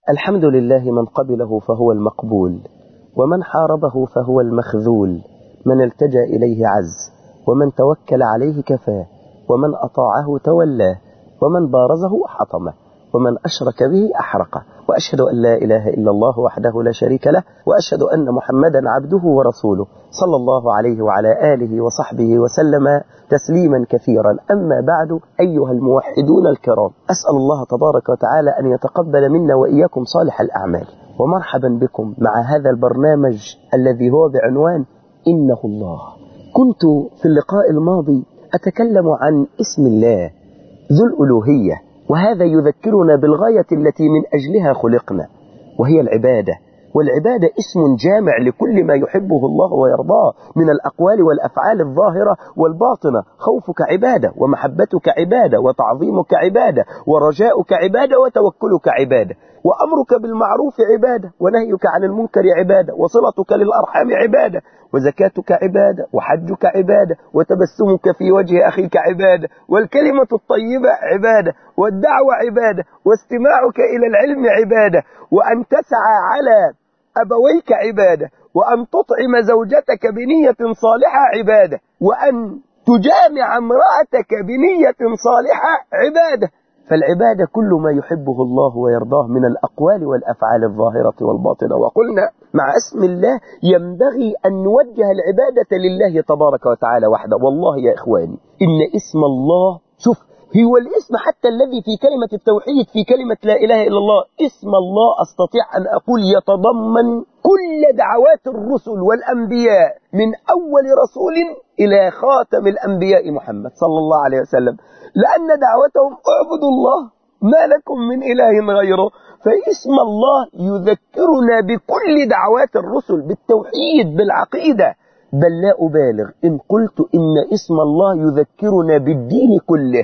الحمد لله من قبله فهو المقبول، ومن حاربه فهو المخذول، من التجأ إليه عز، ومن توكل عليه كفاه، ومن أطاعه تولاه، ومن بارزه حطمه، ومن أشرك به أحرقه. وأشهد أن لا إله إلا الله وحده لا شريك له، وأشهد أن محمدا عبده ورسوله صلى الله عليه وعلى آله وصحبه وسلم تسليما كثيرا. أما بعد، أيها الموحدون الكرام، أسأل الله تبارك وتعالى أن يتقبل منا وإياكم صالح الأعمال. ومرحبا بكم مع هذا البرنامج الذي هو بعنوان إنه الله. كنت في اللقاء الماضي أتكلم عن اسم الله ذو الألوهية، وهذا يذكرنا بالغاية التي من أجلها خلقنا، وهي العبادة. والعبادة اسم جامع لكل ما يحبه الله ويرضاه من الأقوال والأفعال الظاهرة والباطنة. خوفك عبادة، ومحبتك عبادة، وتعظيمك عبادة، ورجاؤك عبادة، وتوكلك عبادة، وأمرك بالمعروف عبادة، ونهيك عن المنكر عبادة، وصلتك للأرحام عبادة، وزكاتك عبادة، وحجك عبادة، وتبسمك في وجه أخيك عبادة، والكلمة الطيبة عبادة، والدعوة عبادة، واستماعك إلى العلم عبادة، وأن تسعى على أبويك عبادة، وأن تطعم زوجتك بنية صالحة عبادة، وأن تجامع امرأتك بنية صالحة عبادة. فالعبادة كل ما يحبه الله ويرضاه من الأقوال والأفعال الظاهرة والباطنة. وقلنا مع اسم الله ينبغي أن نوجه العبادة لله تبارك وتعالى وحده. والله يا إخواني، إن اسم الله، شوف، هو الاسم حتى الذي في كلمة التوحيد، في كلمة لا إله إلا الله، اسم الله أستطيع أن أقول يتضمن كل دعوات الرسل والأنبياء من أول رسول إلى خاتم الأنبياء محمد صلى الله عليه وسلم، لأن دعوتهم اعبدوا الله ما لكم من إله غيره. فاسم الله يذكرنا بكل دعوات الرسل، بالتوحيد، بالعقيدة. بل لا أبالغ إن قلت إن اسم الله يذكرنا بالدين كله،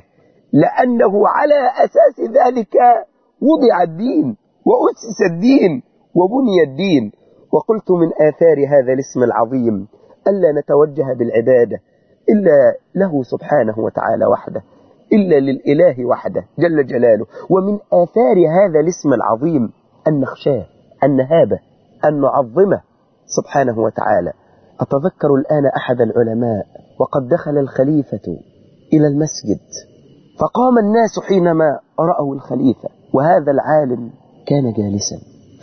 لأنه على أساس ذلك وضع الدين، وأسس الدين، وبني الدين. وقلت من آثار هذا الاسم العظيم ألا نتوجه بالعبادة إلا له سبحانه وتعالى وحده، إلا للإله وحده جل جلاله. ومن آثار هذا الاسم العظيم أن نخشاه، أن نهابه، أن نعظمه سبحانه وتعالى. أتذكر الآن أحد العلماء وقد دخل الخليفة إلى المسجد، فقام الناس حينما رأوا الخليفة، وهذا العالم كان جالسا،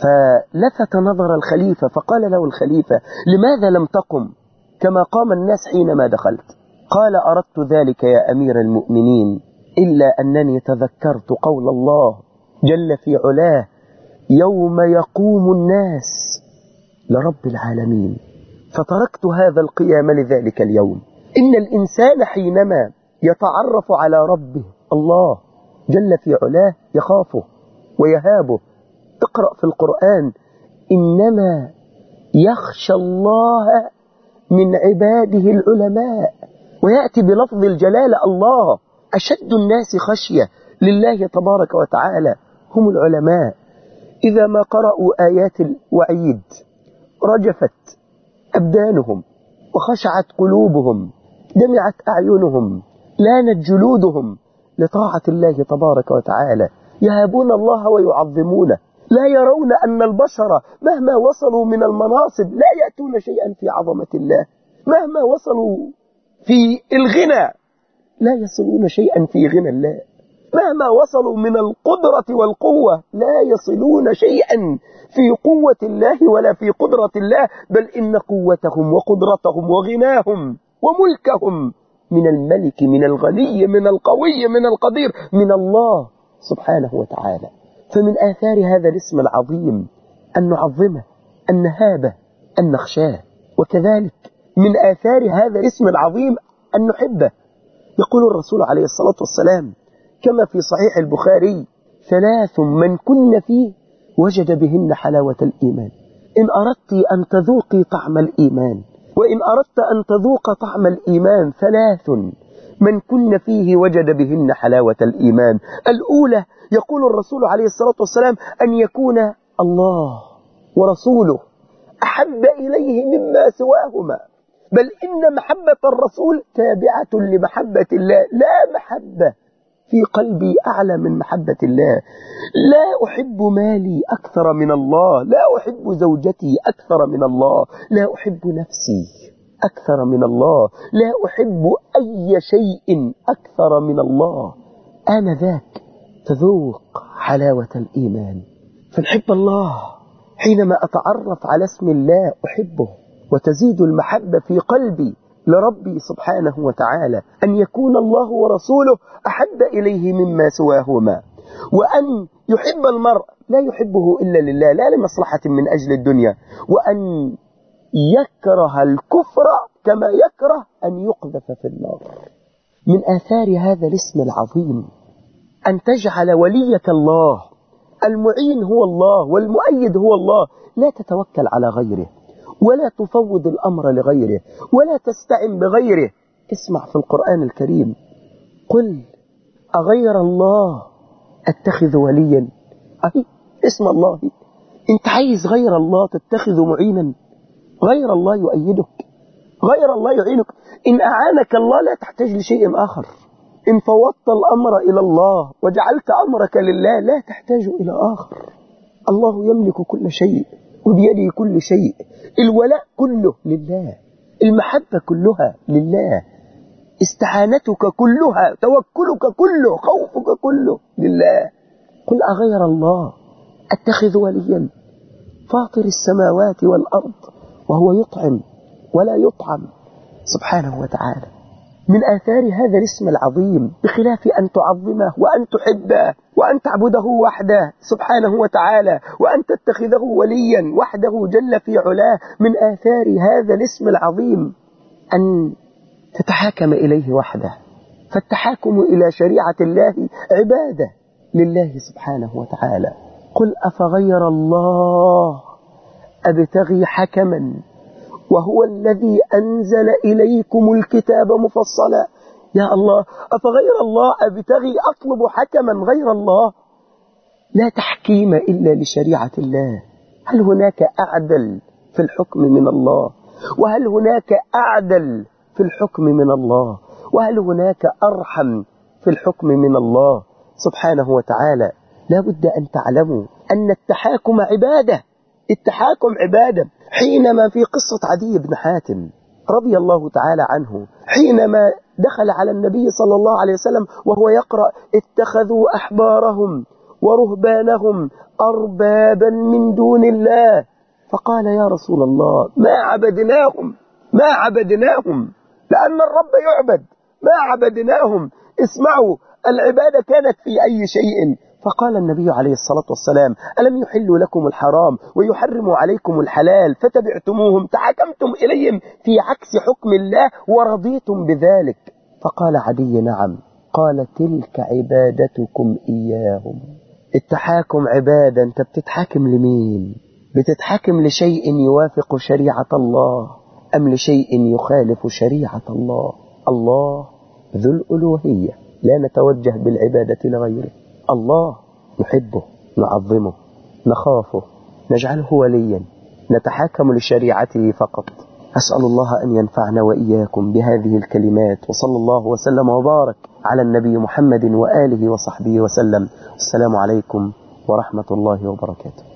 فلفت نظر الخليفة فقال له الخليفة: لماذا لم تقم كما قام الناس حينما دخلت؟ قال: أردت ذلك يا أمير المؤمنين، إلا أنني تذكرت قول الله جل في علاه: يوم يقوم الناس لرب العالمين، فتركت هذا القيام لذلك اليوم. إن الإنسان حينما يتعرف على ربه الله جل في علاه يخافه ويهابه. اقرأ في القرآن: إنما يخشى الله من عباده العلماء، ويأتي بلفظ الجلالة الله. أشد الناس خشية لله تبارك وتعالى هم العلماء. إذا ما قرأوا آيات الوعيد رجفت أبدانهم، وخشعت قلوبهم، دمعت أعينهم، لانت جلودهم لطاعة الله تبارك وتعالى. يهابون الله ويعظمونه، لا يرون أن البشر مهما وصلوا من المناصب لا يأتون شيئا في عظمة الله، مهما وصلوا في الغنى لا يصلون شيئا في غنى الله، مهما وصلوا من القدرة والقوة لا يصلون شيئا في قوة الله ولا في قدرة الله. بل إن قوتهم وقدرتهم وغناهم وملكهم من الملك، من الغني، من القوي، من القدير، من الله سبحانه وتعالى. فمن آثار هذا الاسم العظيم أن نعظمه، أن نهابه، أن نخشاه. وكذلك من آثار هذا الاسم العظيم أن نحبه. يقول الرسول عليه الصلاة والسلام كما في صحيح البخاري: 3 من كن فيه وجد بهن حلاوة الإيمان. إن أردت أن تذوقي طعم الإيمان، وإن أردت أن تذوق طعم الإيمان، 3 من كن فيه وجد بهن حلاوة الإيمان. الأولى يقول الرسول عليه الصلاة والسلام أن يكون الله ورسوله أحب إليه مما سواهما، بل إن محبة الرسول تابعة لمحبة الله، لا محبة في قلبي أعلى من محبة الله. لا أحب مالي أكثر من الله، لا أحب زوجتي أكثر من الله، لا أحب نفسي أكثر من الله، لا أحب أي شيء أكثر من الله. آنذاك تذوق حلاوة الإيمان. فنحب الله حينما أتعرف على اسم الله أحبه، وتزيد المحبة في قلبي لربي سبحانه وتعالى، أن يكون الله ورسوله أحب إليه مما سواهما، وأن يحب المرء لا يحبه إلا لله لا لمصلحة من أجل الدنيا، وأن يكره الكفر كما يكره أن يقذف في النار. من آثار هذا الاسم العظيم أن تجعل وليك الله، المعين هو الله والمؤيد هو الله، لا تتوكل على غيره ولا تفوض الأمر لغيره ولا تستعن بغيره. اسمع في القرآن الكريم: قل أغير الله أتخذ وليا. اسم الله. انت عايز غير الله تتخذ معينا؟ غير الله يؤيدك، غير الله يعينك. إن أعانك الله لا تحتاج لشيء آخر. إن فوضت الأمر إلى الله وجعلت أمرك لله لا تحتاج إلى آخر. الله يملك كل شيء وبيده كل شيء. الولاء كله لله، المحبة كلها لله، استعانتك كلها، توكلك كله، خوفك كله لله. قل أغير الله أتخذ وليا فاطر السماوات والأرض وهو يطعم ولا يطعم سبحانه وتعالى. من آثار هذا الاسم العظيم بخلاف أن تعظمه وأن تحبه وأن تعبده وحده سبحانه وتعالى وأن تتخذه وليا وحده جل في علاه، من آثار هذا الاسم العظيم أن تتحاكم إليه وحده. فالتحاكم إلى شريعة الله عبادة لله سبحانه وتعالى. قل أفغير الله أبتغي حكما وهو الذي أنزل إليكم الكتاب مفصلا. يا الله، أفغير الله أبتغي أطلب حكما غير الله؟ لا تحكيم إلا لشريعة الله. هل هناك أعدل في الحكم من الله؟ وهل هناك أعدل في الحكم من الله؟ وهل هناك أرحم في الحكم من الله سبحانه وتعالى؟ لا بد أن تعلموا أن التحاكم عبادة. التحاكم عبادة. حينما في قصة عدي بن حاتم رضي الله تعالى عنه، حينما دخل على النبي صلى الله عليه وسلم وهو يقرأ: اتخذوا أحبارهم ورهبانهم أربابا من دون الله، فقال: يا رسول الله ما عبدناهم لأن الرب يعبد، ما عبدناهم. اسمعوا، العبادة كانت في أي شيء. فقال النبي عليه الصلاة والسلام: ألم يحلوا لكم الحرام ويحرموا عليكم الحلال فتبعتموهم، تحاكمتم إليهم في عكس حكم الله ورضيتم بذلك؟ فقال عدي: نعم. قال: تلك عبادتكم إياهم. التحاكم عبادة. أنت بتتحاكم لمين؟ بتتحاكم لشيء يوافق شريعة الله أم لشيء يخالف شريعة الله؟ الله ذو الألوهية، لا نتوجه بالعبادة لغيره. الله نحبه، نعظمه، نخافه، نجعله وليا، نتحاكم لشريعته فقط. أسأل الله أن ينفعنا وإياكم بهذه الكلمات، وصلى الله وسلم وبارك على النبي محمد وآله وصحبه وسلم. السلام عليكم ورحمة الله وبركاته.